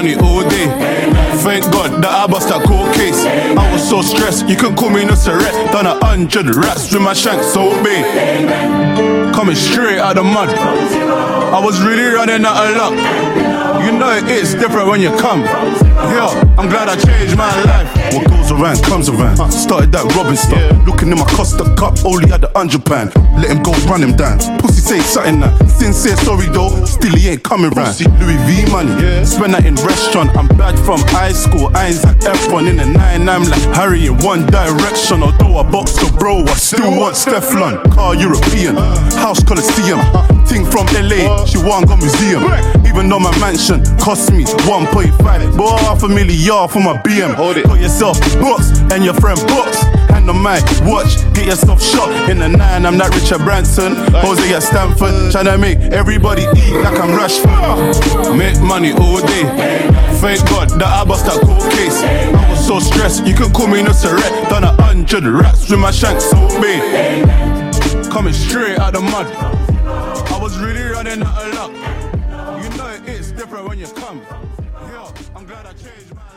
money all day. Thank God that I bust that cold case. I was so stressed, you can call me Nusret. Done 100 raps with my shank so big. Coming straight out the mud. I was really running out of luck. You know it's different when you come. Yeah, I'm glad I changed my life. What goes around comes around. Started that robbing stuff. Looking in my Costa cup, only had the £100. Let him go, run him down. Pussy say something now. Sincere sorry though, still he ain't coming round. Louis V money, spend that in restaurant. I'm back from high school, Irons at F1 in the 9. I'm like Harry in one direction. Although I boxed a bro, I still want Stefflon. Car European, house Coliseum. Ting from LA, she want go museum. Even though my mansion cost me 1.5, but $500,000 for my BM. Hold it. Put yourself books and your friend books. Hand on my watch, get yourself shot. In the 9, I'm not Richard Branson. Jose at Stanford, tryna make everybody eat like I'm Rashford. Make money all day. Thank God that I bust that cold case. I was so stressed, you can call me Nusret. Done 100 raps with my shank so big. Coming straight out the mud. I was really running out of luck. You know it's different when you come. Yo, I'm glad I changed my